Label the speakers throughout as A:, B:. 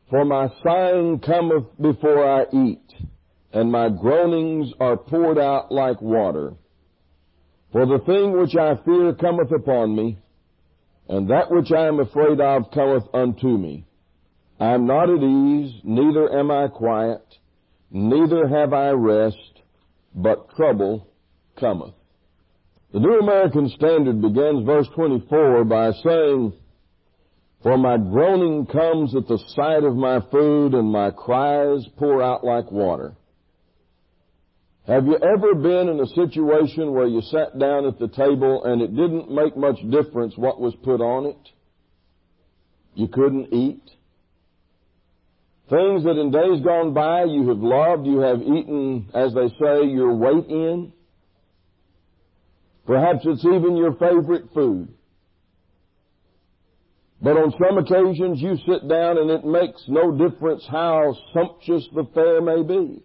A: For my sighing cometh before I eat, and my groanings are poured out like water. For the thing which I fear cometh upon me, and that which I am afraid of cometh unto me. I am not at ease, neither am I quiet, neither have I rest, but trouble cometh. The New American Standard begins verse 24 by saying, For my groaning comes at the sight of my food, and my cries pour out like water. Have you ever been in a situation where you sat down at the table and it didn't make much difference what was put on it? You couldn't eat. Things that in days gone by you have loved, you have eaten, as they say, your weight in. Perhaps it's even your favorite food. But on some occasions you sit down and it makes no difference how sumptuous the fare may be.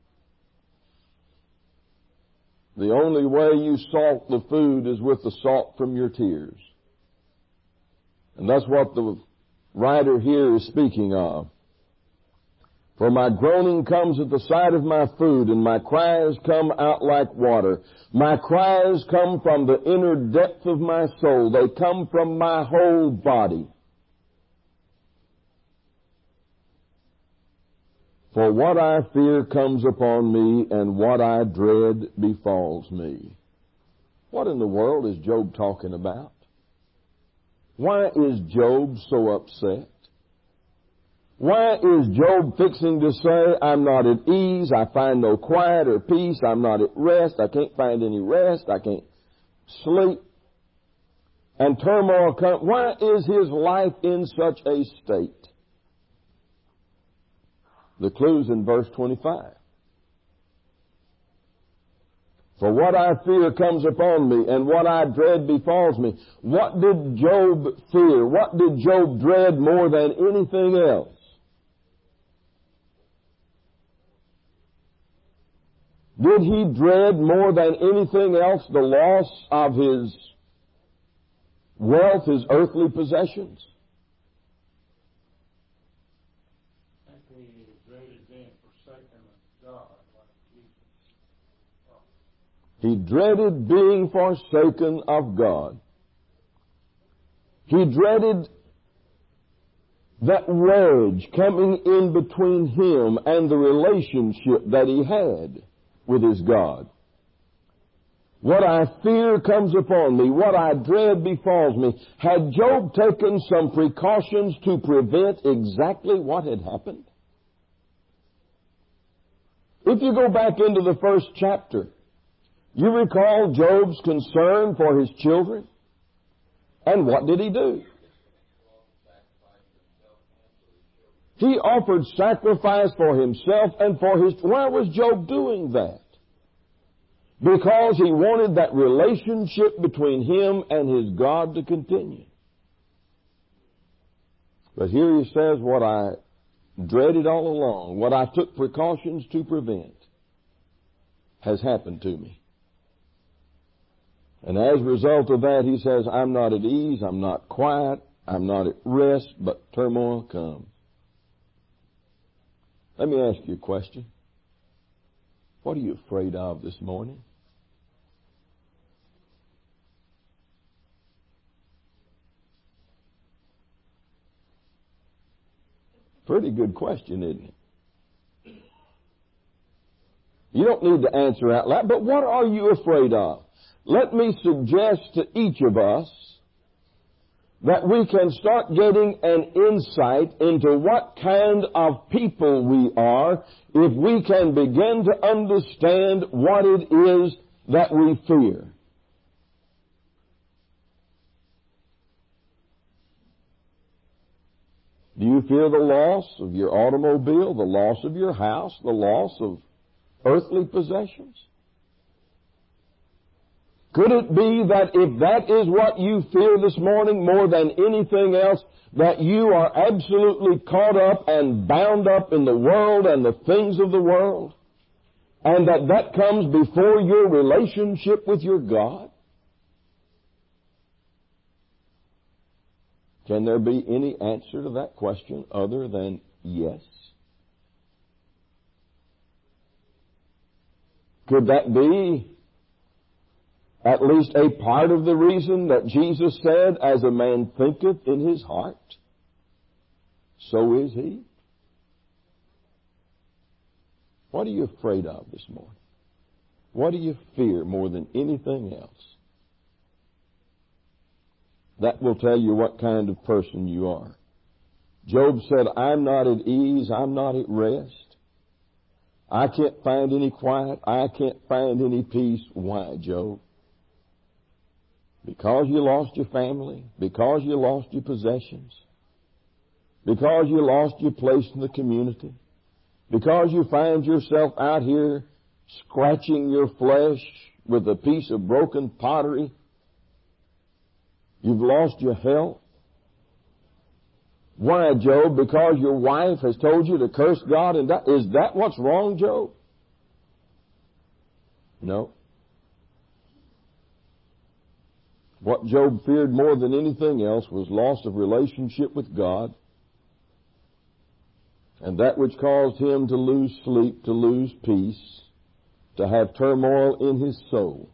A: The only way you salt the food is with the salt from your tears. And that's what the writer here is speaking of. For my groaning comes at the sight of my food, and my cries come out like water. My cries come from the inner depth of my soul. They come from my whole body. For what I fear comes upon me, and what I dread befalls me. What in the world is Job talking about? Why is Job so upset? Why is Job fixing to say, I'm not at ease, I find no quiet or peace, I'm not at rest, I can't find any rest, I can't sleep, and turmoil comes? Why is his life in such a state? The clue's in verse 25. For what I fear comes upon me, and what I dread befalls me. What did Job fear? What did Job dread more than anything else? Did he dread more than anything else the loss of his wealth, his earthly possessions?
B: He dreaded being forsaken of God, like Jesus.
A: He dreaded being forsaken of God. He dreaded that wedge coming in between him and the relationship that he had with his God. What I fear comes upon me, what I dread befalls me. Had Job taken some precautions to prevent exactly what had happened? If you go back into the first chapter, you recall Job's concern for his children. And what did he do? He offered sacrifice for himself and for his... Why was Job doing that? Because he wanted that relationship between him and his God to continue. But here he says, what I dreaded all along, what I took precautions to prevent, has happened to me. And as a result of that, he says, I'm not at ease, I'm not quiet, I'm not at rest, but turmoil comes. Let me ask you a question. What are you afraid of this morning? Pretty good question, isn't it? You don't need to answer out loud, but what are you afraid of? Let me suggest to each of us that we can start getting an insight into what kind of people we are if we can begin to understand what it is that we fear. Do you fear the loss of your automobile, the loss of your house, the loss of earthly possessions? Could it be that if that is what you fear this morning more than anything else, that you are absolutely caught up and bound up in the world and the things of the world, and that comes before your relationship with your God? Can there be any answer to that question other than yes? Could that be at least a part of the reason that Jesus said, as a man thinketh in his heart, so is he? What are you afraid of this morning? What do you fear more than anything else? That will tell you what kind of person you are. Job said, I'm not at ease, I'm not at rest. I can't find any quiet, I can't find any peace. Why, Job? Because you lost your family, because you lost your possessions, because you lost your place in the community, because you find yourself out here scratching your flesh with a piece of broken pottery. You've lost your health. Why, Job? Because your wife has told you to curse God, and is that what's wrong, Job? No. What Job feared more than anything else was loss of relationship with God, and that which caused him to lose sleep, to lose peace, to have turmoil in his soul,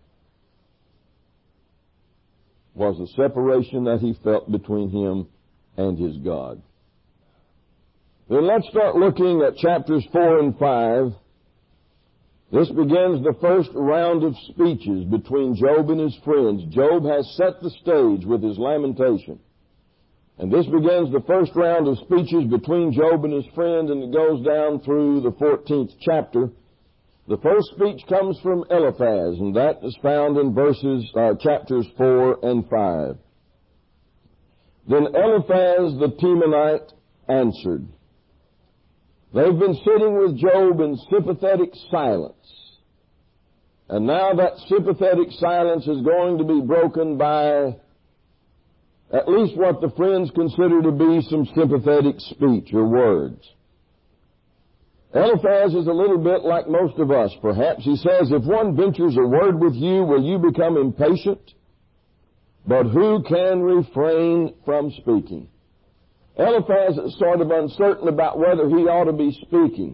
A: was the separation that he felt between him and his God. Then let's start looking at chapters 4 and 5. This begins the first round of speeches between Job and his friends. Job has set the stage with his lamentation. And this begins the first round of speeches between Job and his friend, and it goes down through the 14th chapter. The first speech comes from Eliphaz, and that is found in chapters 4 and 5. Then Eliphaz the Temanite answered. They've been sitting with Job in sympathetic silence. And now that sympathetic silence is going to be broken by at least what the friends consider to be some sympathetic speech or words. Eliphaz is a little bit like most of us, perhaps. He says, if one ventures a word with you, will you become impatient? But who can refrain from speaking? Eliphaz is sort of uncertain about whether he ought to be speaking.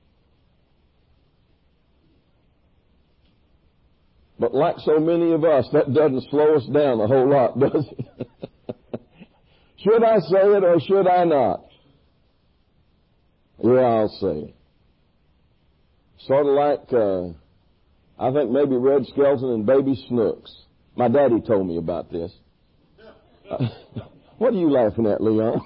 A: But like so many of us, that doesn't slow us down a whole lot, does it? Should I say it or should I not? Yeah, I'll say it. Sort of like, I think maybe Red Skelton and Baby Snooks. My daddy told me about this. What are you laughing at, Leon?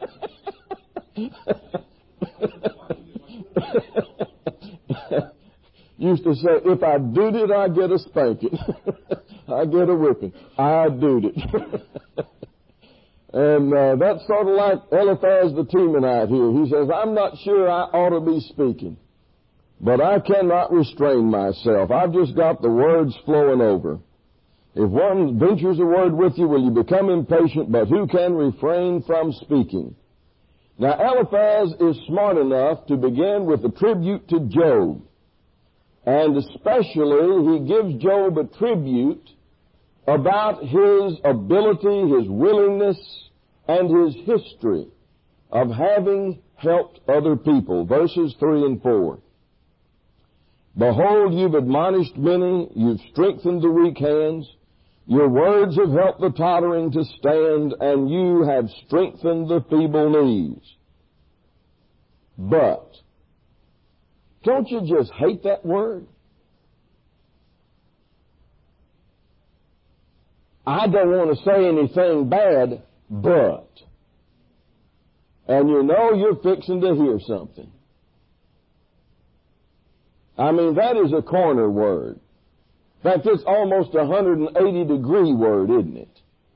A: Used to say, if I doed it, I get a spanking. I get a whipping. I doed it. And that's sort of like Eliphaz the Temanite here. He says, I'm not sure I ought to be speaking, but I cannot restrain myself. I've just got the words flowing over. If one ventures a word with you, will you become impatient? But who can refrain from speaking? Now, Eliphaz is smart enough to begin with a tribute to Job. And especially, he gives Job a tribute about his ability, his willingness, and his history of having helped other people. Verses 3 and 4. Behold, you've admonished many, you've strengthened the weak hands, your words have helped the tottering to stand, and you have strengthened the feeble knees. But, don't you just hate that word? I don't want to say anything bad, but. And you know you're fixing to hear something. I mean, that is a corner word. In fact, it's almost a 180-degree word, isn't it?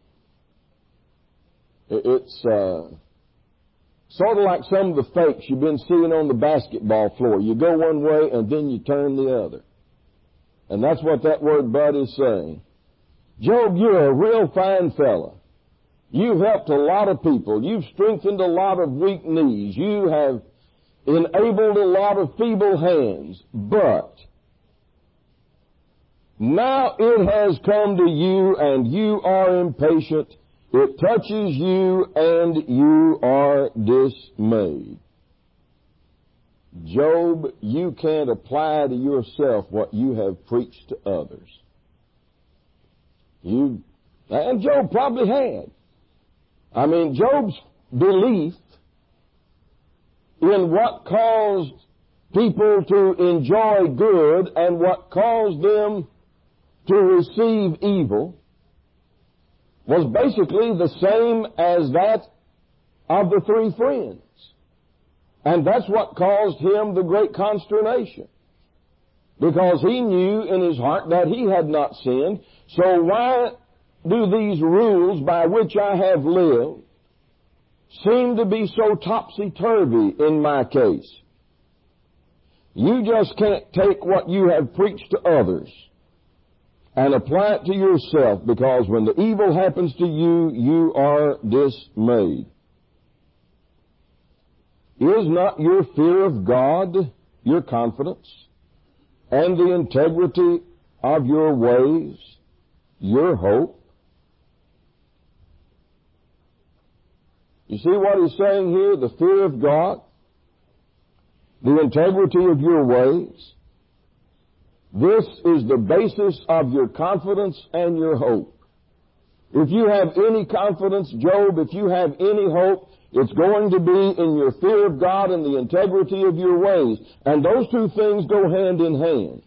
A: It's sort of like some of the fakes you've been seeing on the basketball floor. You go one way and then you turn the other. And that's what that word but is saying. Job, you're a real fine fella. You've helped a lot of people. You've strengthened a lot of weak knees. You have enabled a lot of feeble hands. But now it has come to you and you are impatient. It touches you and you are dismayed. Job, you can't apply to yourself what you have preached to others. And Job probably had. I mean, Job's belief in what caused people to enjoy good and what caused them to receive evil was basically the same as that of the three friends. And that's what caused him the great consternation. Because he knew in his heart that he had not sinned. So why do these rules by which I have lived seem to be so topsy-turvy in my case? You just can't take what you have preached to others and apply it to yourself, because when the evil happens to you, you are dismayed. Is not your fear of God your confidence, and the integrity of your ways your hope? You see what he's saying here? The fear of God, the integrity of your ways. This is the basis of your confidence and your hope. If you have any confidence, Job, if you have any hope, it's going to be in your fear of God and the integrity of your ways. And those two things go hand in hand.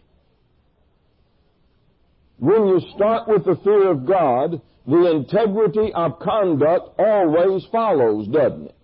A: When you start with the fear of God, the integrity of conduct always follows, doesn't it?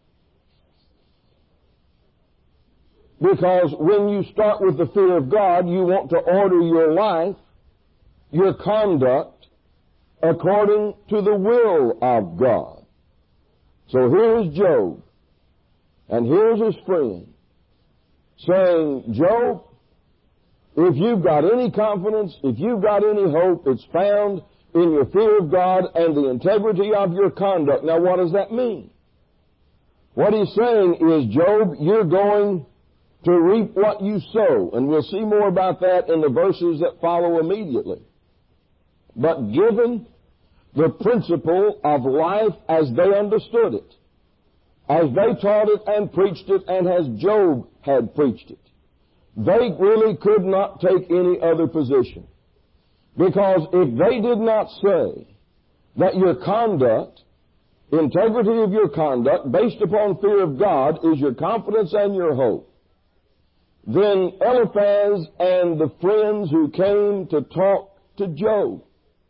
A: Because when you start with the fear of God, you want to order your life, your conduct, according to the will of God. So here's Job, and here's his friend, saying, Job, if you've got any confidence, if you've got any hope, it's found in your fear of God and the integrity of your conduct. Now, what does that mean? What he's saying is, Job, you're going to reap what you sow. And we'll see more about that in the verses that follow immediately. But given the principle of life as they understood it, as they taught it and preached it, and as Job had preached it, they really could not take any other position. Because if they did not say that your conduct, integrity of your conduct, based upon fear of God, is your confidence and your hope, then Eliphaz and the friends who came to talk to Job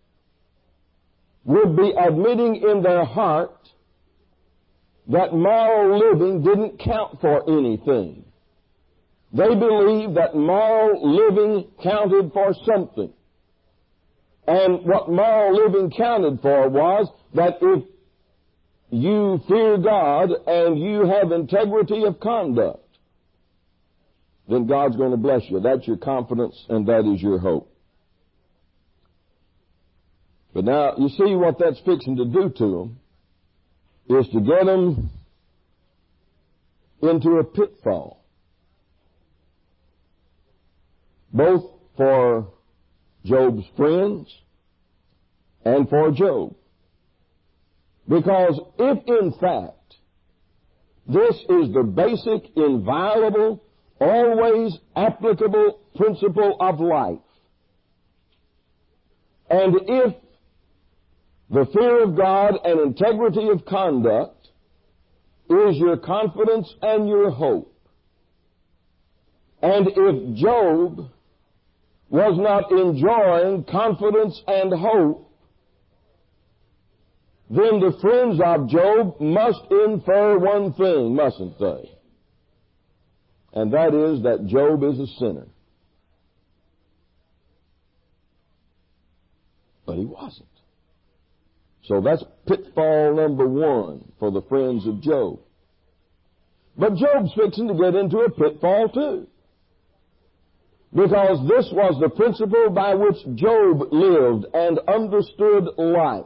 A: would be admitting in their heart that moral living didn't count for anything. They believed that moral living counted for something. And what moral living counted for was that if you fear God and you have integrity of conduct, then God's going to bless you. That's your confidence and that is your hope. But now, you see what that's fixing to do to them is to get them into a pitfall. Both for Job's friends and for Job. Because if in fact this is the basic, inviolable, always applicable principle of life, and if the fear of God and integrity of conduct is your confidence and your hope, and if Job was not enjoying confidence and hope, then the friends of Job must infer one thing, mustn't they? And that is that Job is a sinner. But he wasn't. So that's pitfall number one for the friends of Job. But Job's fixing to get into a pitfall too. Because this was the principle by which Job lived and understood life.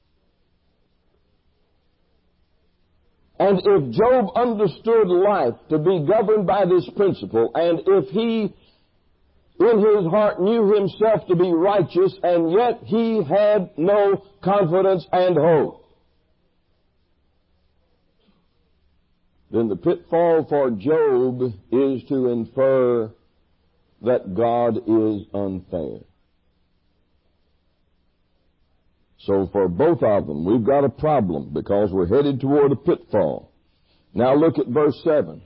A: And if Job understood life to be governed by this principle, and if he in his heart knew himself to be righteous, and yet he had no confidence and hope, then the pitfall for Job is to infer that God is unfair. So for both of them, we've got a problem because we're headed toward a pitfall. Now look at verse 7.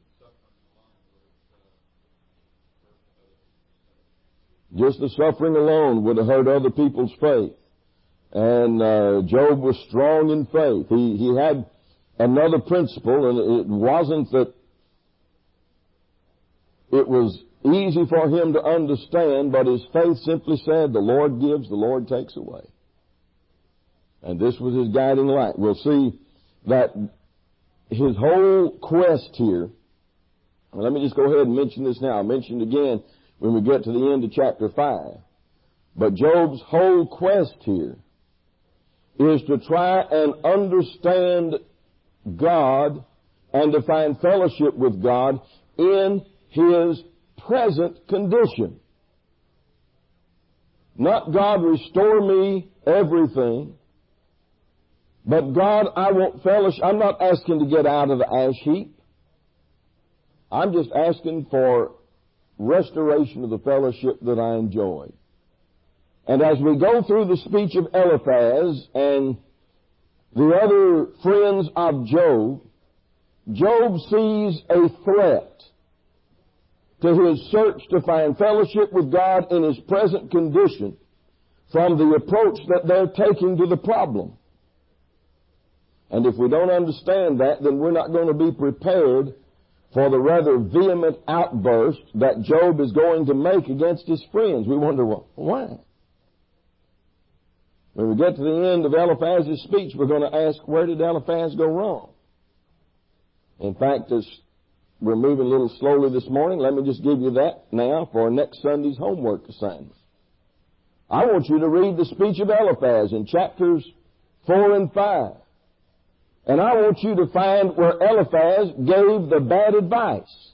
A: Just the suffering alone would have hurt other people's faith. And Job was strong in faith. He had another principle, and it wasn't that it was easy for him to understand, but his faith simply said, the Lord gives, the Lord takes away. And this was his guiding light. We'll see that his whole quest here, and let me just go ahead and mention this now. I'll mention it again when we get to the end of chapter 5. But Job's whole quest here is to try and understand God and to find fellowship with God in his present condition. Not God, restore me everything, but God, I want fellowship. I'm not asking to get out of the ash heap. I'm just asking for restoration of the fellowship that I enjoy. And as we go through the speech of Eliphaz and the other friends of Job, Job sees a threat to his search to find fellowship with God in his present condition from the approach that they're taking to the problem. And if we don't understand that, then we're not going to be prepared for the rather vehement outburst that Job is going to make against his friends. We wonder, well, why? When we get to the end of Eliphaz's speech, we're going to ask, where did Eliphaz go wrong? In fact, as we're moving a little slowly this morning, let me just give you that now for next Sunday's homework assignment. I want you to read the speech of Eliphaz in chapters 4 and 5. And I want you to find where Eliphaz gave the bad advice.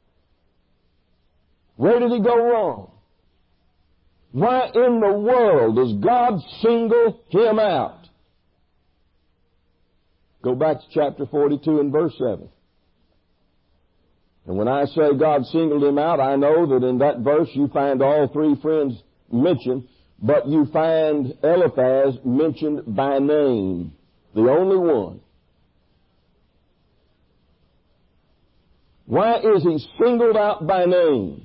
A: Where did he go wrong? Why in the world does God single him out? Go back to chapter 42 and verse 7. And when I say God singled him out, I know that in that verse you find all three friends mentioned, but you find Eliphaz mentioned by name, the only one. Why is he singled out by name?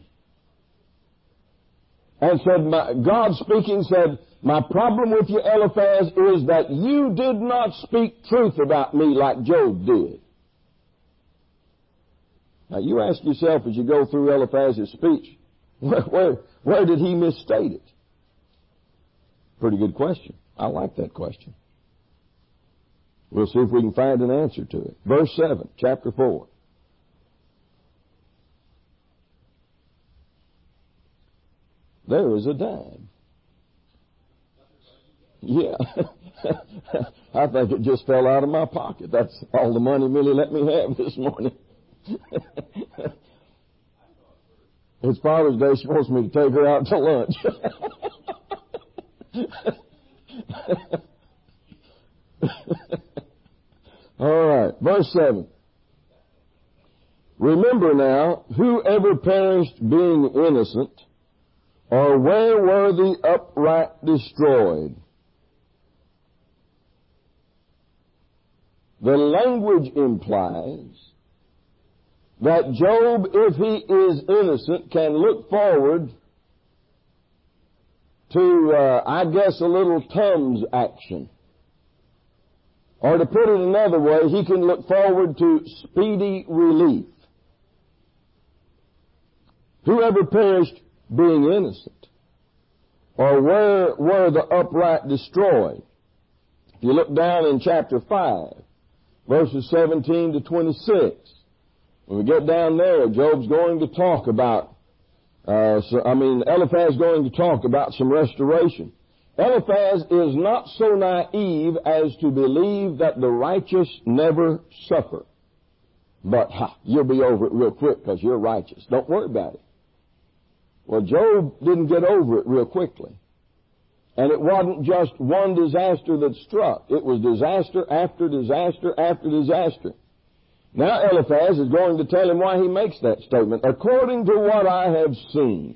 A: And said, God speaking said, my problem with you, Eliphaz, is that you did not speak truth about me like Job did. Now you ask yourself as you go through Eliphaz's speech, where did he misstate it? Pretty good question. I like that question. We'll see if we can find an answer to it. Verse 7, chapter 4. There is a dime. Yeah. I think it just fell out of my pocket. That's all the money Millie let me have this morning. It's Father's Day. She wants me to take her out to lunch. All right. Verse 7. Remember now, whoever perished being innocent, or where were the upright destroyed? The language implies that Job, if he is innocent, can look forward to, I guess, a little Tums action. Or to put it another way, he can look forward to speedy relief. Whoever perished being innocent, or where were the upright destroyed? If you look down in chapter 5, verses 17 to 26, when we get down there, Job's going to talk about, Eliphaz is going to talk about some restoration. Eliphaz is not so naive as to believe that the righteous never suffer. But, you'll be over it real quick because you're righteous. Don't worry about it. Well, Job didn't get over it real quickly. And it wasn't just one disaster that struck. It was disaster after disaster after disaster. Now Eliphaz is going to tell him why he makes that statement. According to what I have seen.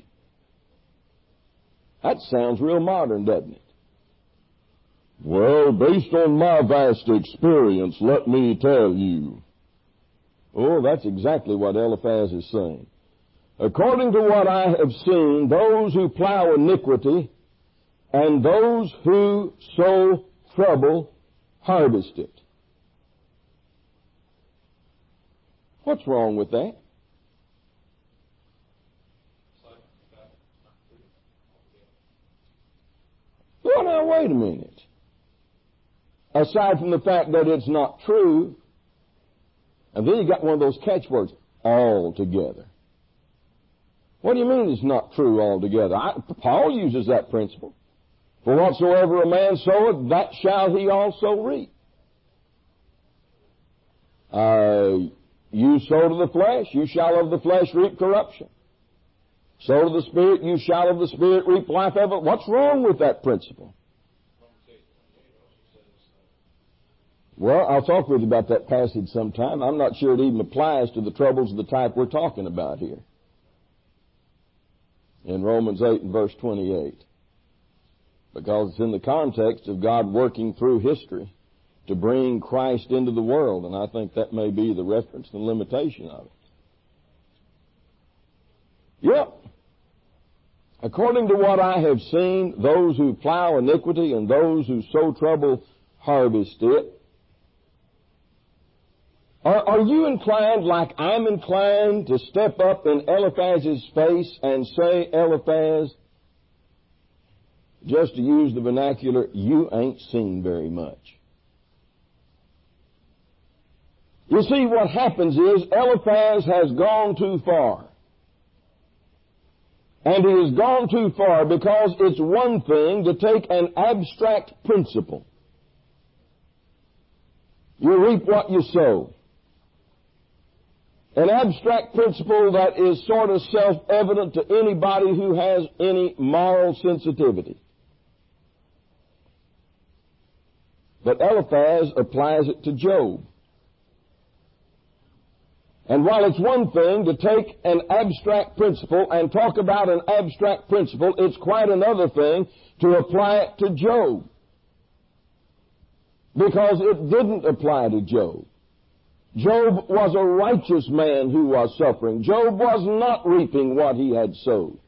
A: That sounds real modern, doesn't it? Well, based on my vast experience, let me tell you. Oh, that's exactly what Eliphaz is saying. According to what I have seen, those who plow iniquity and those who sow trouble harvest it. What's wrong with that? Well, now, wait a minute. Aside from the fact that it's not true, and then you got one of those catchwords, altogether. What do you mean it's not true altogether? Paul uses that principle. For whatsoever a man soweth, that shall he also reap. You sow to the flesh, you shall of the flesh reap corruption. Sow to the Spirit, you shall of the Spirit reap life ever. What's wrong with that principle? Well, I'll talk with you about that passage sometime. I'm not sure it even applies to the troubles of the type we're talking about here. In Romans 8 and verse 28. Because it's in the context of God working through history to bring Christ into the world, and I think that may be the reference and limitation of it. Yep. According to what I have seen, those who plow iniquity and those who sow trouble harvest it. Are you inclined, like I'm inclined, to step up in Eliphaz's face and say, Eliphaz, just to use the vernacular, you ain't seen very much? You see, what happens is Eliphaz has gone too far. And he has gone too far because it's one thing to take an abstract principle. You reap what you sow. An abstract principle that is sort of self-evident to anybody who has any moral sensitivity. But Eliphaz applies it to Job. And while it's one thing to take an abstract principle and talk about an abstract principle, it's quite another thing to apply it to Job. Because it didn't apply to Job. Job was a righteous man who was suffering. Job was not reaping what he had sowed.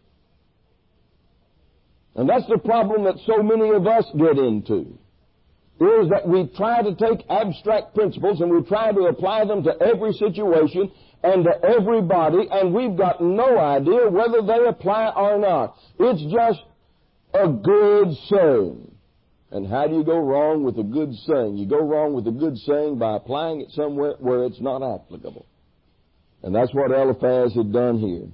A: And that's the problem that so many of us get into, is that we try to take abstract principles and we try to apply them to every situation and to everybody, and we've got no idea whether they apply or not. It's just a good saying. And how do you go wrong with a good saying? You go wrong with a good saying by applying it somewhere where it's not applicable. And that's what Eliphaz had done here.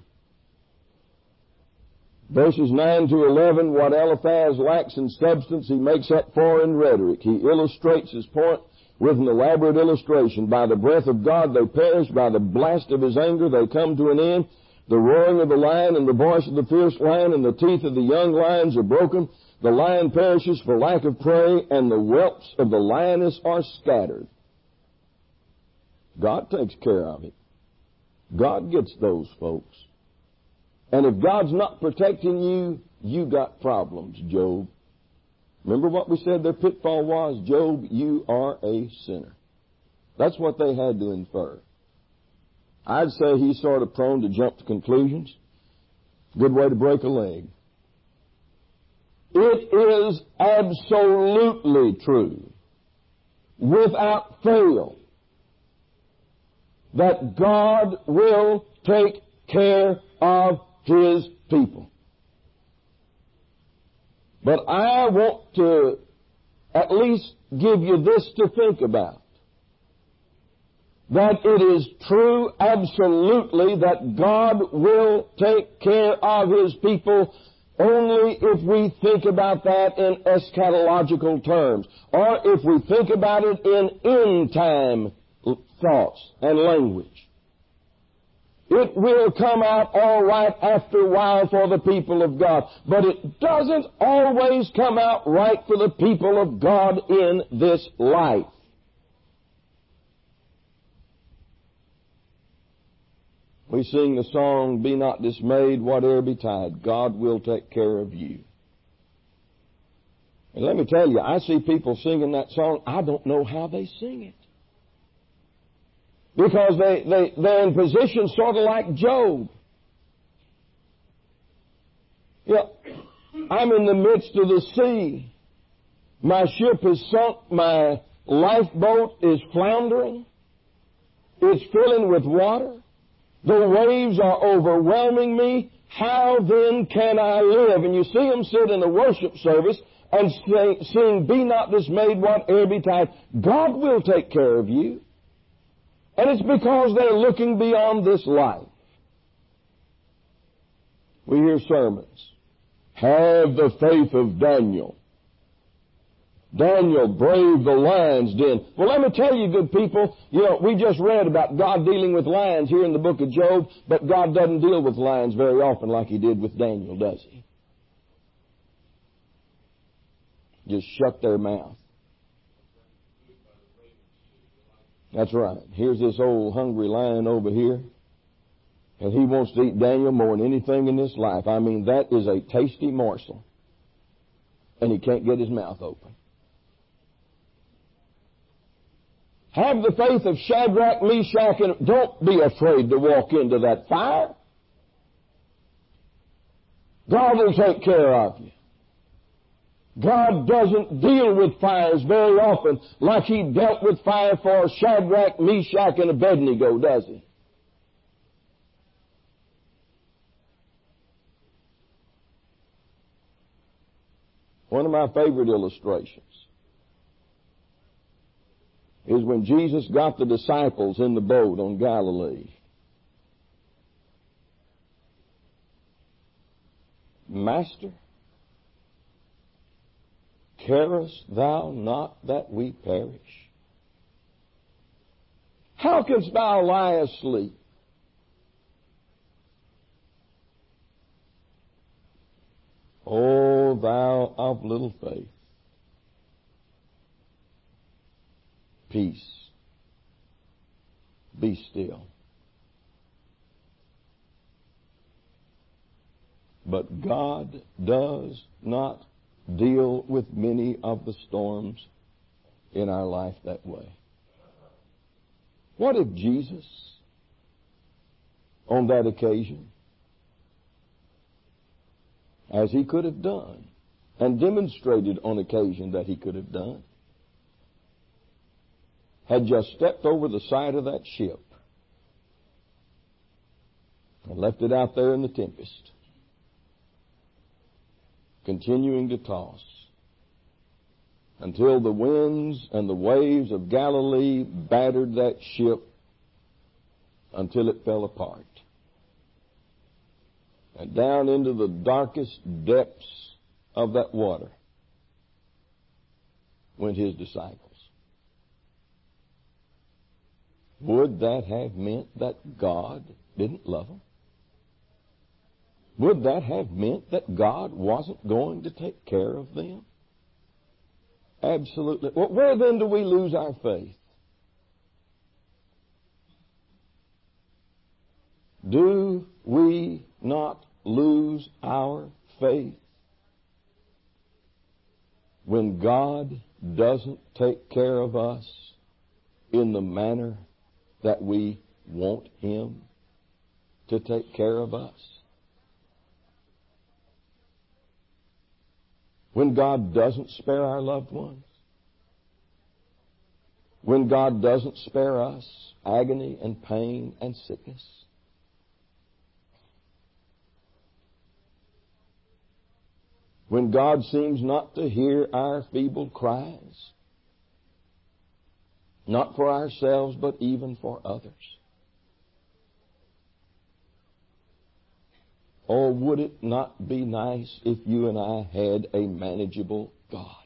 A: Verses 9 to 11, what Eliphaz lacks in substance, he makes up for in rhetoric. He illustrates his point with an elaborate illustration. By the breath of God they perish, by the blast of his anger they come to an end. The roaring of the lion and the voice of the fierce lion and the teeth of the young lions are broken. The lion perishes for lack of prey, and the whelps of the lioness are scattered. God takes care of it. God gets those folks. And if God's not protecting you, you got problems, Job. Remember what we said their pitfall was? Job, you are a sinner. That's what they had to infer. I'd say he's sort of prone to jump to conclusions. Good way to break a leg. It is absolutely true, without fail, that God will take care of His people. But I want to at least give you this to think about. That it is true absolutely that God will take care of His people only if we think about that in eschatological terms, or if we think about it in end-time thoughts and language. It will come out all right after a while for the people of God, but it doesn't always come out right for the people of God in this life. We sing the song, "Be not dismayed, whate'er betide, God will take care of you." And let me tell you, I see people singing that song, I don't know how they sing it. Because they're in position sort of like Job. Yeah, I'm in the midst of the sea. My ship is sunk. My lifeboat is floundering. It's filling with water. The waves are overwhelming me. How then can I live? And you see them sit in a worship service and sing, "Be not dismayed, whate'er betide." God will take care of you. And it's because they're looking beyond this life. We hear sermons. Have the faith of Daniel. Daniel braved the lion's den. Well, let me tell you, good people, we just read about God dealing with lions here in the book of Job, but God doesn't deal with lions very often like He did with Daniel, does He? Just shut their mouth. That's right. Here's this old hungry lion over here, and he wants to eat Daniel more than anything in this life. I mean, that is a tasty morsel, and he can't get his mouth open. Have the faith of Shadrach, Meshach, and don't be afraid to walk into that fire. God will take care of you. God doesn't deal with fires very often like He dealt with fire for Shadrach, Meshach, and Abednego, does He? One of my favorite illustrations is when Jesus got the disciples in the boat on Galilee. "Master, carest thou not that we perish? How canst thou lie asleep?" "O thou of little faith, peace, be still." But God does not deal with many of the storms in our life that way. What if Jesus, on that occasion, as He could have done, and demonstrated on occasion that He could have done, had just stepped over the side of that ship and left it out there in the tempest, continuing to toss until the winds and the waves of Galilee battered that ship until it fell apart. And down into the darkest depths of that water went His disciples. Would that have meant that God didn't love them? Would that have meant that God wasn't going to take care of them? Absolutely. Well, where then do we lose our faith? Do we not lose our faith when God doesn't take care of us in the manner that we want Him to take care of us? When God doesn't spare our loved ones? When God doesn't spare us agony and pain and sickness? When God seems not to hear our feeble cries, not for ourselves, but even for others? Or would it not be nice if you and I had a manageable God?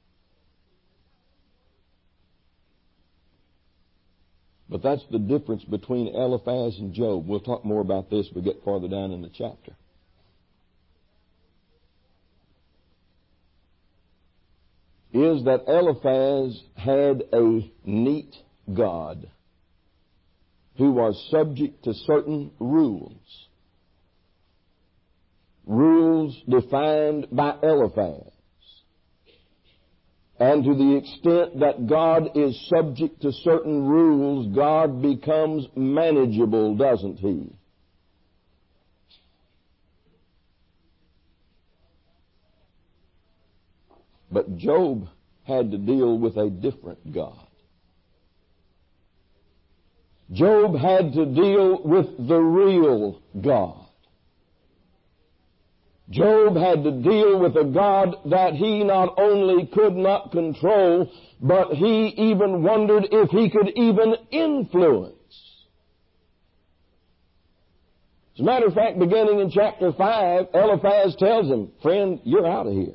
A: But that's the difference between Eliphaz and Job. We'll talk more about this as we get farther down in the chapter. Is that Eliphaz had a neat God who was subject to certain rules. Rules defined by Eliphaz. And to the extent that God is subject to certain rules, God becomes manageable, doesn't He? But Job had to deal with a different God. Job had to deal with the real God. Job had to deal with a God that he not only could not control, but he even wondered if he could even influence. As a matter of fact, beginning in chapter 5, Eliphaz tells him, friend, you're out of here.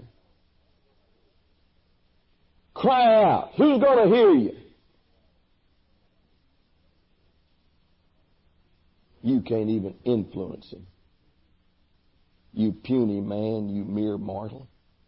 A: Cry out. Who's going to hear you? You can't even influence him. You puny man, you mere mortal.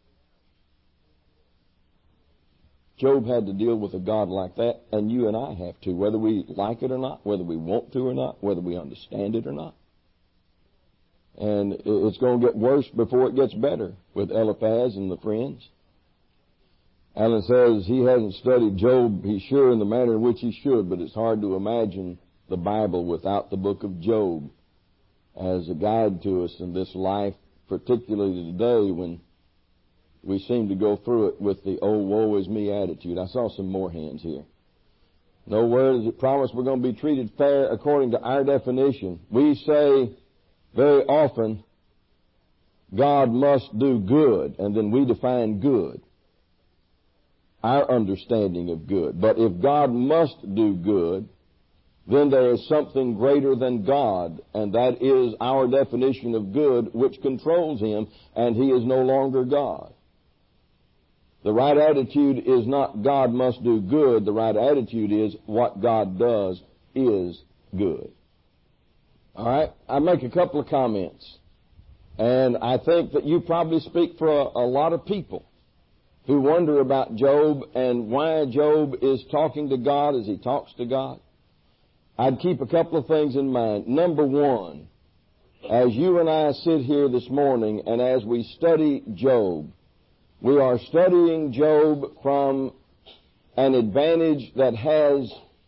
A: Job had to deal with a God like that, and you and I have to, whether we like it or not, whether we want to or not, whether we understand it or not. And it's going to get worse before it gets better with Eliphaz and the friends. Alan says he hasn't studied Job, he's sure, in the manner in which he should, but it's hard to imagine the Bible without the book of Job as a guide to us in this life, particularly today when we seem to go through it with the "oh, woe is me" attitude. I saw some more hands here. Nowhere does it promise we're going to be treated fair according to our definition. We say very often, God must do good, and then we define good, our understanding of good. But if God must do good, then there is something greater than God, and that is our definition of good, which controls Him, and He is no longer God. The right attitude is not God must do good. The right attitude is what God does is good. All right? I make a couple of comments, and I think that you probably speak for a lot of people who wonder about Job and why Job is talking to God as he talks to God. I'd keep a couple of things in mind. Number one, as you and I sit here this morning and as we study Job, we are studying Job from an advantage that has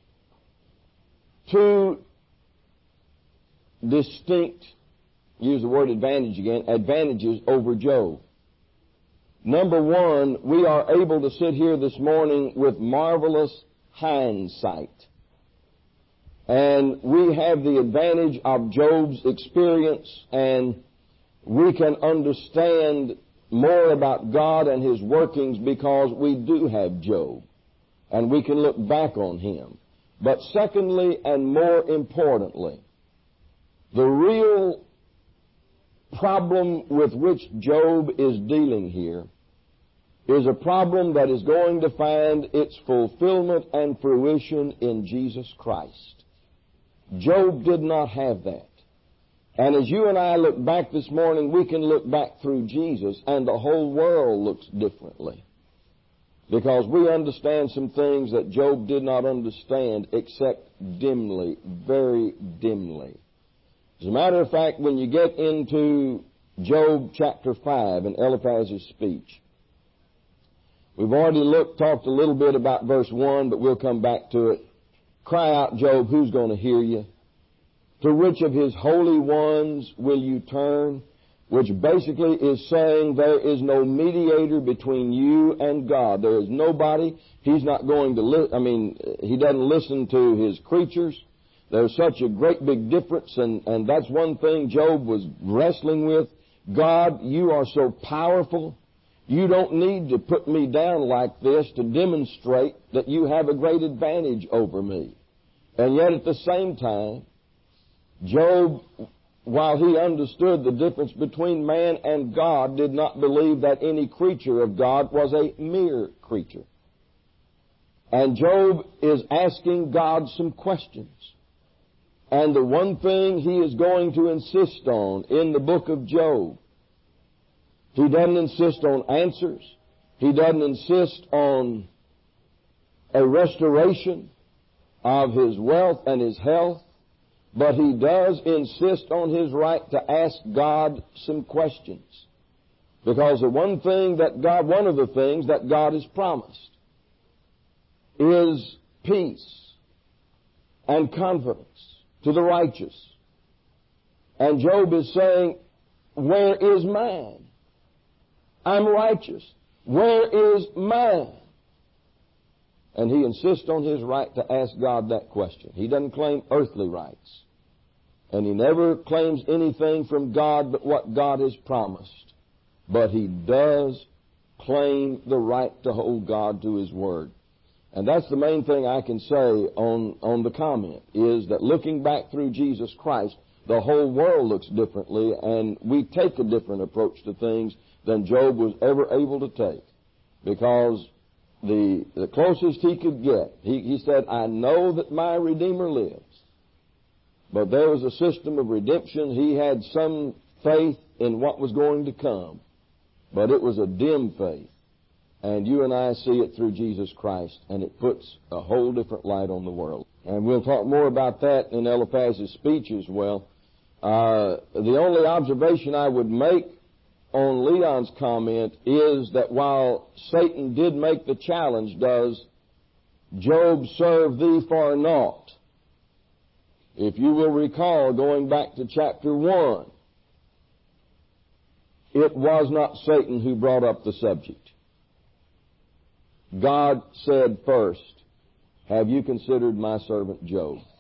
A: two distinct, use the word advantage again, advantages over Job. Number one, we are able to sit here this morning with marvelous hindsight. And we have the advantage of Job's experience, and we can understand more about God and His workings because we do have Job, and we can look back on him. But secondly, and more importantly, the real problem with which Job is dealing here is a problem that is going to find its fulfillment and fruition in Jesus Christ. Job did not have that. And as you and I look back this morning, we can look back through Jesus, and the whole world looks differently. Because we understand some things that Job did not understand except dimly, very dimly. As a matter of fact, when you get into Job chapter 5 and Eliphaz's speech, we've already talked a little bit about verse 1, but we'll come back to it. Cry out, Job, who's going to hear you? To which of His holy ones will you turn? Which basically is saying there is no mediator between you and God. There is nobody. He's not going to He doesn't listen to His creatures. There's such a great big difference, and that's one thing Job was wrestling with. God, you are so powerful. You don't need to put me down like this to demonstrate that you have a great advantage over me. And yet at the same time, Job, while he understood the difference between man and God, did not believe that any creature of God was a mere creature. And Job is asking God some questions. And the one thing he is going to insist on in the book of Job, he doesn't insist on answers. He doesn't insist on a restoration of his wealth and his health. but he does insist on his right to ask God some questions. Because one of the things that God has promised is peace and confidence to the righteous. And Job is saying, where is mine? I'm righteous. Where is mine? And he insists on his right to ask God that question. He doesn't claim earthly rights. And he never claims anything from God but what God has promised. But he does claim the right to hold God to his word. And that's the main thing I can say on the comment, is that looking back through Jesus Christ, the whole world looks differently, and we take a different approach to things than Job was ever able to take. Because the closest he could get, he said, I know that my Redeemer lives. But there was a system of redemption. He had some faith in what was going to come. But it was a dim faith. And you and I see it through Jesus Christ, and it puts a whole different light on the world. And we'll talk more about that in Eliphaz's speech as well. The only observation I would make on Leon's comment is that while Satan did make the challenge, does Job serve thee for naught? If you will recall, going back to chapter 1, it was not Satan who brought up the subject. God said first, have you considered my servant Job?